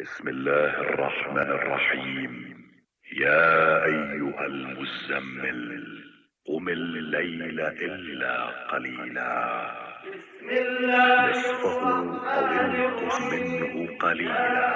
بسم الله الرحمن الرحیم. یا ایها المزمل قم الليل الا قلیلا نصفه او انقص منه قلیلا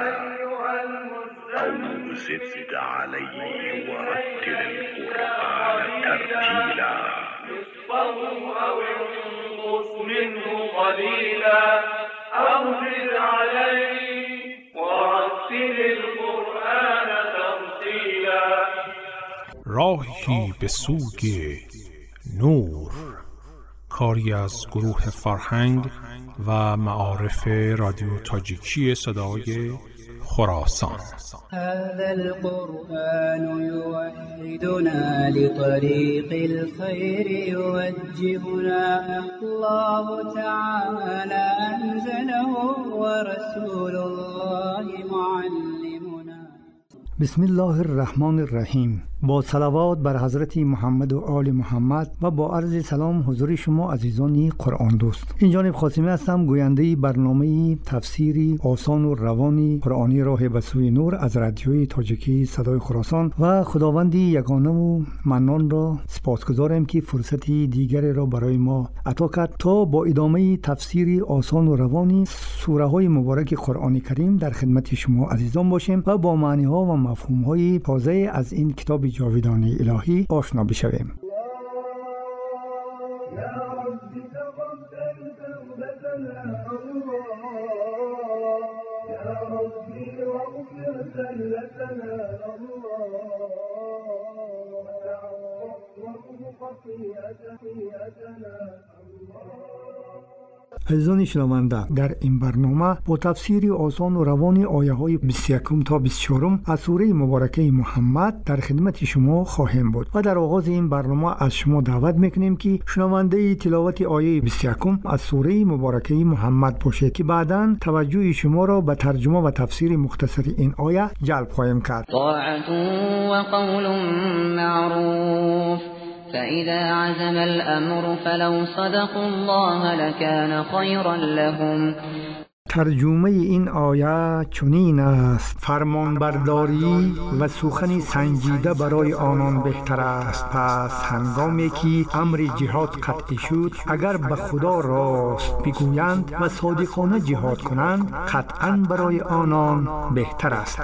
او زد علیه ورتل القرآن ترتیلا نصفه او انقص منه قلیلا او زد علیه ورتل القرآن ترتیلا. راهی به سوی نور، کاری از گروه فرهنگ و معارف رادیو تاجیکی صدای خراسان. هذا القرآن يوحدنا لطريق الخير يوجهنا، الله تعالى أنزله ورسول الله معلمنا. بسم الله الرحمن الرحیم. با صلوات بر حضرت محمد و آل محمد و با عرض سلام حضور شما عزیزان قرآن دوست. این جانب خاتمی هستم، گوینده برنامه تفسیری آسان و روانی قرآنی راه به سوی نور از رادیوی تاجیکی صدای خراسان و خداوندی یگانه و منان را سپاسگزارم که فرصتی دیگری را برای ما عطا کرد تا با ادامه تفسیری آسان و روانی سوره های مبارک قرآن کریم در خدمت شما عزیزان باشیم و با معنی ها و مفهوم های تازه از این کتاب جاودانی الهی آشنا بشویم. عزیزان شنونده، در این برنامه با تفسیر آسان و روانی آیه های 21 تا 24 از سوره مبارکه محمد در خدمت شما خواهیم بود و در آغاز این برنامه از شما دعوت میکنیم که شنونده تلاوت آیه 21 از سوره مبارکه محمد باشید که بعداً توجه شما را به ترجمه و تفسیر مختصر این آیه جلب خواهیم کرد. طاعة و قول معروف فإذا عزم الأمر فلو صدقوا الله لكان خيرا لهم. ترجمه این آیه چنین است: فرمانبرداری و سخن سنجیده برای آنان بهتر است. پس هنگامی که امر جهاد قطعی شد، اگر به خدا راست بگویند و صادقانه جهاد کنند، قطعا برای آنان بهتر است.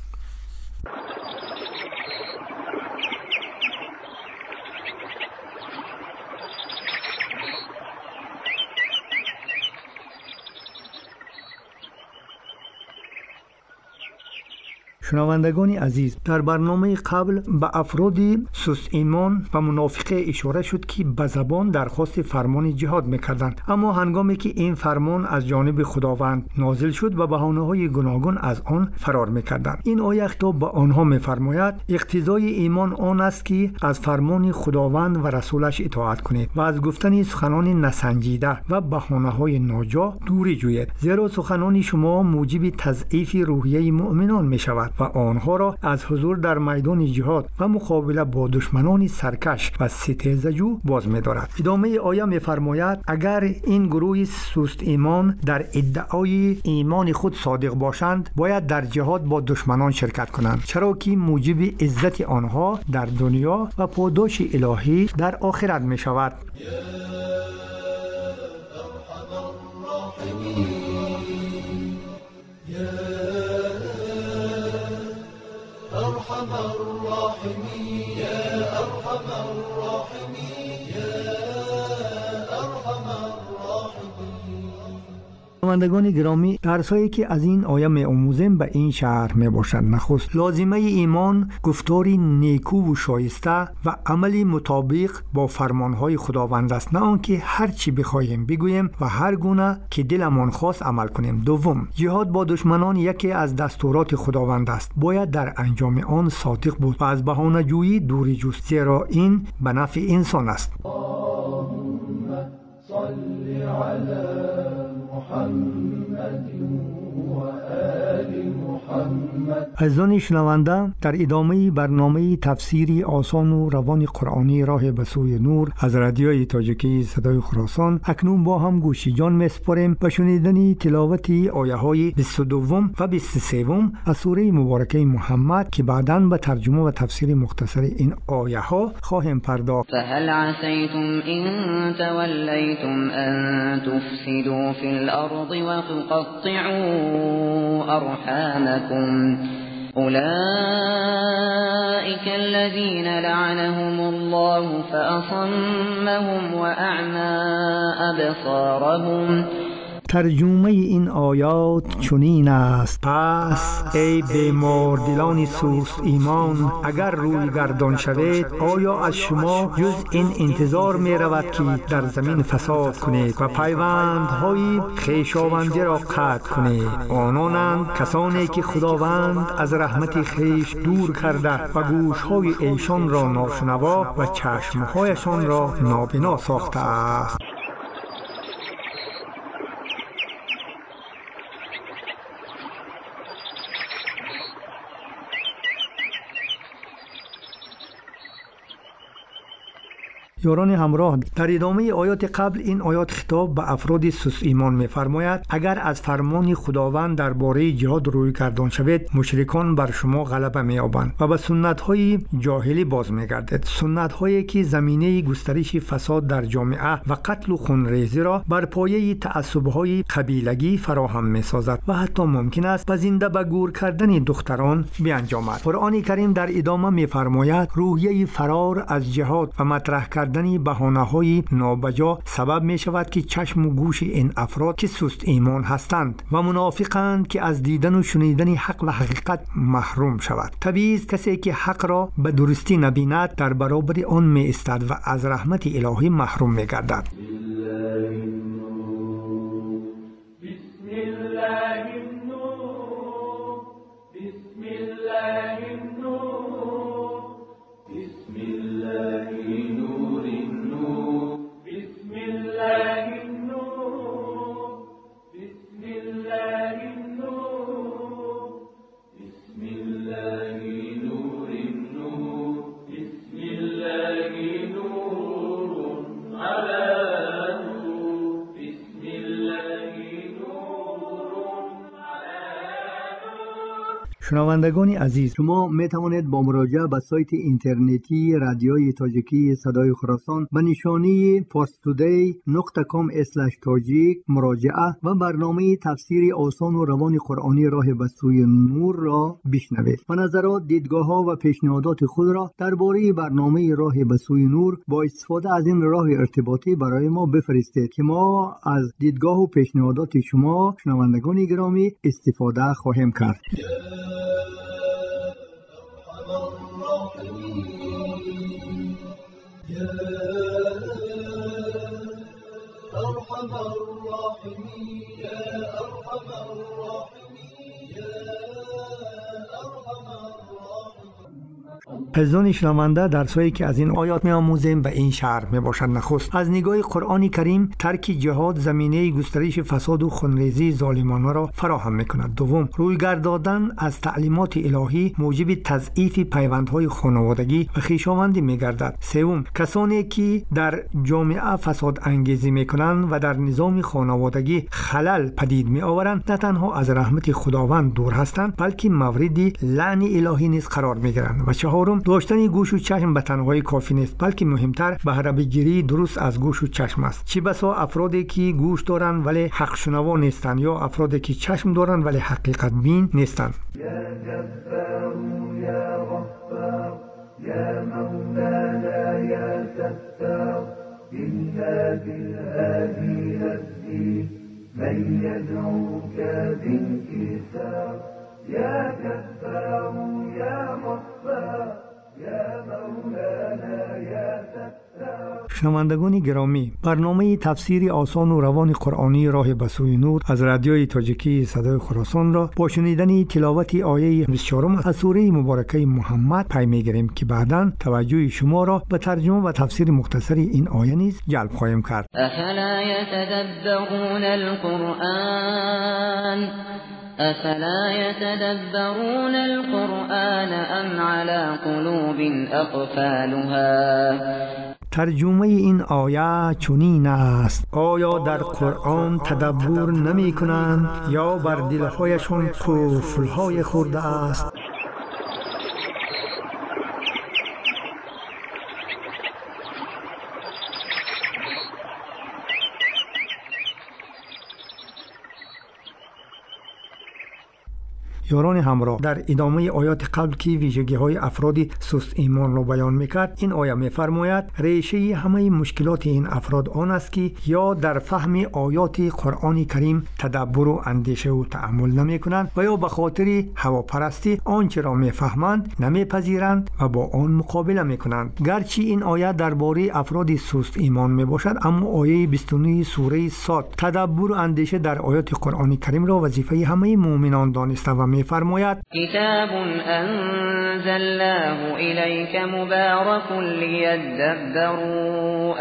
شنوندگان عزیز، در برنامه قبل به افراد سست ایمان و منافقه اشاره شد که به زبان درخواست فرمان جهاد میکردند، اما هنگامی که این فرمان از جانب خداوند نازل شد و بهانه‌های گوناگون از آن فرار میکردند. این آیه خطاب به آنها میفرماید اقتضای ایمان آن است که از فرمان خداوند و رسولش اطاعت کنید و از گفتن سخنان نسنجیده و بهانه‌های ناجا دوری جویید، زیرا سخنان شما موجب تضعیف روحیه مؤمنان میشود و آنها را از حضور در میدان جهاد و مقابله با دشمنان سرکش و ستیزجو باز می‌دارد. ادامه آیه می‌فرماید اگر این گروه سست ایمان در ادعای ایمان خود صادق باشند، باید در جهاد با دشمنان شرکت کنند، چرا که موجب عزت آنها در دنیا و پاداش الهی در آخرت می‌شود. شنوندگان گرامی، درسایی که از این آیه می‌آموزیم به این شرح میباشد: نخست لازمه ایمان گفتاری نیکو و شایسته و عملی مطابق با فرمانهای خداوند است، نه آنکه هر چی بخواهیم بگوییم و هر گونه که دلمان خواست عمل کنیم. دوم، جهاد با دشمنان یکی از دستورات خداوند است، باید در انجام آن صادق بود و از بهانه جویی دوری جست، زیرا این به نفع انسان است. صل علی محمد و آل محمد. عزیزان شنونده، در ادامه برنامه تفسیری آسان و روان قرآنی راه به سوی نور از رادیوی تاجیکی صدای خراسان اکنون با هم گوشی جان میسپاریم به شنیدن تلاوت آیه های 22 و 23 از سوره مبارکه محمد که بعداً به ترجمه و تفسیر مختصر این آیه ها خواهیم پرداخت. فهل عسیتم ان تولیتم ان تفسدوا فی الارض وتقطعوا ارحامکم أولئك الذين لعنهم الله فأصمهم وأعمى أبصارهم. ترجمه این آیات چنین است: پس ای بیمار دلان سوست ایمان، اگر روی گردان شوید آیا از شما جز این انتظار می رود که در زمین فساد کنید و پیوندهای خویشاوندی را قطع کنید؟ آنانند کسانی که خداوند از رحمت خویش دور کرده و گوشهای ایشان را ناشنوا و چشمهایشان را نابینا ساخته است. یاران همراه، در ادامه آیات قبل این آیات خطاب به افراد سست ایمان می‌فرماید اگر از فرمان خداوند درباره جهاد روی گردان شوید مشرکان بر شما غلبه می‌یابند و به سنت‌های جاهلی باز می‌گردید، سنت‌هایی که زمینه گسترش فساد در جامعه و قتل و خونریزی را بر پایه تعصب‌های قبیلگی فراهم می‌سازد و حتی ممکن است به زنده به گور کردن دختران بیانجامد. قرآن کریم در ادامه می‌فرماید روحیه فرار از جهاد و مطرح کردن بهانه‌های نابجا سبب می شود که چشم و گوش این افراد که سست ایمان هستند و منافقند که از دیدن و شنیدن حق و حقیقت محروم شود. طبیعی است کسی که حق را به درستی نبیند در برابر آن می ایستد و از رحمت الهی محروم می گردد. شنوندگان عزیز، شما می توانید با مراجعه به سایت اینترنتی رادیوی تاجیکی صدای خراسان به نشانی parstoday.com/tajik مراجعه و برنامه تفسیر آسان و روان قرآنی راه به سوی نور را بشنوید و نظرات، دیدگاه‌ها و پیشنهادات خود را درباره برنامه راه به سوی نور با استفاده از این راه ارتباطی برای ما بفرستید که ما از دیدگاه و پیشنهادات شما شنوندگان گرامی استفاده خواهیم کرد. عزیزان شنونده، درسایی که از این آیات می‌آموزیم به این شرح میباشد: نخست از نگاه قرآن کریم ترک جهاد زمینه گسترش فساد و خونریزی ظالمانه را فراهم میکند. دوم، رویگرد دادن از تعلیمات الهی موجب تضعیف پیوندهای خانوادگی و خویشاوندی میگردد. سوم، کسانی که در جامعه فساد انگیزی میکنند و در نظام خانوادگی خلل پدید میآورند نه تنها از رحمت خداوند دور هستند بلکه مورد لعن الهی نیز قرار میگیرند. و چهارم، داشتن گوش و چشم به تنهایی کافی نیست بلکه مهمتر بهره گیری درست از گوش و چشم است. چه بسا افرادی که گوش دارند ولی حق شنوا نیستند یا افرادی که چشم دارند ولی حقیقت بین نیستند. شنوندگان گرامی، برنامه تفسیر آسان و روان قرآنی راه به سوی نور از رادیوی تاجیکی صدای خراسان را با شنیدن تلاوت آیه 24 از سوره مبارکه محمد پی می‌گیریم که بعداً توجه شما را به ترجمه و تفسیر مختصر این آیه نیز جلب خواهیم کرد. أفلا يتدبرون القرآن أم على قلوب أقفالها ترجمه این آیه چنین است: آیا در قرآن تدبر نمی کنند یا بر دلهایشان قفل‌های خورده است؟ یاران همراه، در ادامه آیات قبل که ویژگی های افراد سست ایمان را بیان میکرد، این آیه میفرماید ریشه همه مشکلات این افراد آن است که یا در فهم آیات قرآن کریم تدبر و اندیشه و تأمل نمی کنند و یا به خاطر هواپرستی آنچه را میفهمند نمیپذیرند و با آن مقابله میکنند. گرچه این آیه درباره افراد سست ایمان میباشد، اما آیه 29 سوره صاد تدبر و اندیشه در آیات قرآن کریم را وظیفه همه مؤمنان دانسته و فرماید کتاب انزلناه الیک مبارک لیدبروا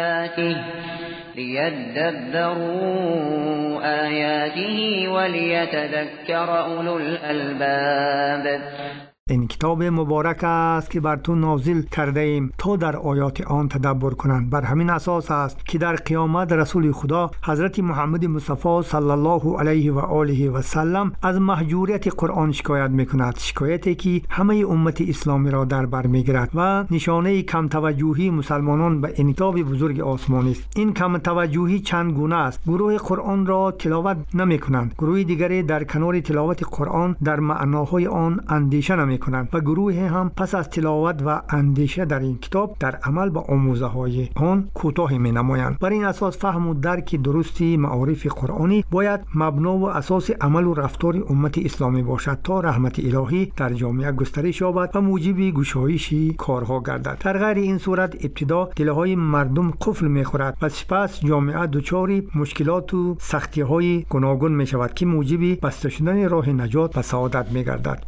آیاته ولیتذکر اولو الالباب. این کتاب مبارک است که بر تو نازل کرده ایم تا در آیات آن تدبر کنند. بر همین اساس است که در قیامت رسول خدا حضرت محمد مصطفی صلی الله علیه و آله و سلم از محجوریت قرآن شکایت میکند، شکایتی که همه امت اسلامی را در بر میگیرد و نشانه کم توجهی مسلمانان به این کتاب بزرگ آسمانی است. این کم توجهی چند گونه است. گروه قرآن را تلاوت نمیکنند، گروه دیگری در کنار تلاوت قرآن در معناهای آن اندیشه نمیکنند و گروه هم پس از تلاوت و اندیشه در این کتاب در عمل به آموزه های آن کوتاه می نمایند. بر این اساس فهم و درک درستی معارف قرآنی باید مبنا و اساس عمل و رفتار امت اسلامی باشد تا رحمت الهی در جامعه گسترش یابد و موجب گشایش کارها گردد. در غیر این صورت ابتدا دلهای مردم قفل می خورد و سپس جامعه دچار مشکلات و سختی های گوناگون می شود که موجب بسته شدن راه نجات و سعادت می گردد.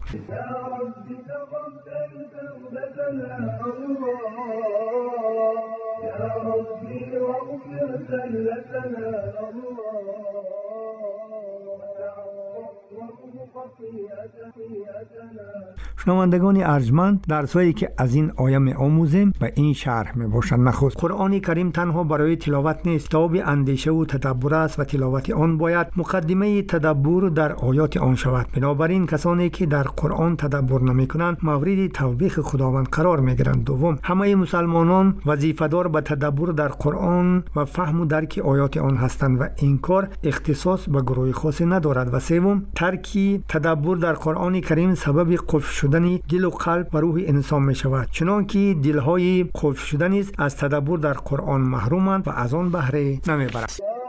شنوندگان ارجمند، درسایی که از این آیه می آموزیم به این شرح می باشند. نخست، قرآن کریم تنها برای تلاوت نیست، کتاب اندیشه و تدبر است و تلاوت آن باید مقدمه تدبر در آیات آن شود. بنابراین کسانی که در قرآن تدبر نمی کنند مورد توبیخ خداوند قرار می گیرند. دوم، همه مسلمانان وظیفه دار به تدبر در قرآن و فهم و درک آیات آن هستند و این کار اختصاص به گروه خاصی ندارد. و سوم، ترک تدبر در قرآن کریم سبب قفل شدن دل و قلب و روح انسان می شود، چنانکه دلهای قفل شده نیز از تدبر در قرآن محرومند و از آن بهره نمی برند.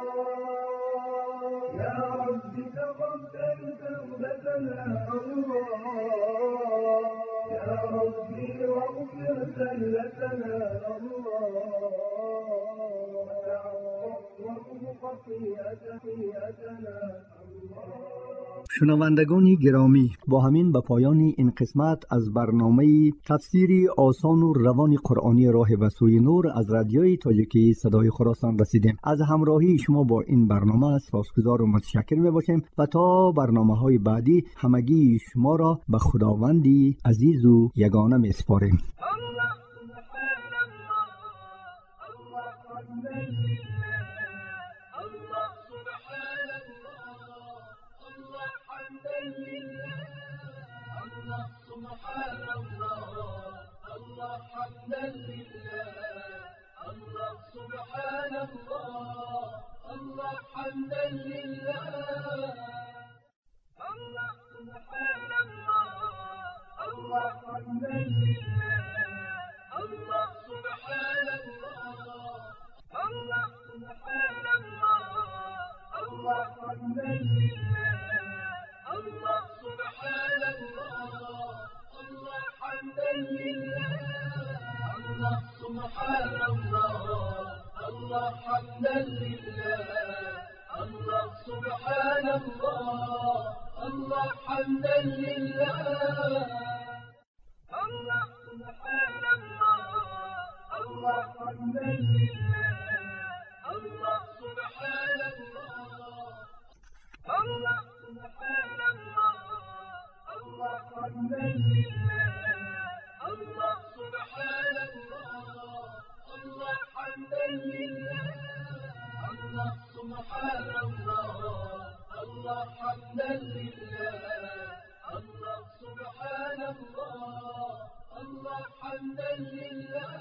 شنوندگان گرامی، با همین به پایان این قسمت از برنامه تفسیر آسان و روان قرآنی راه به سوی نور از رادیوی تاجیکی صدای خراسان رسیدیم. از همراهی شما با این برنامه سپاسگزار و متشکر میباشیم و تا برنامه‌های بعدی همگی شما را به خداوندی عزیز و یگانه میسپاریم. Allah حمدا لله الله سبحان الله الله حمدا لله الله سبحان الله الله حمدا لله الله سبحان الله الله حمدا لله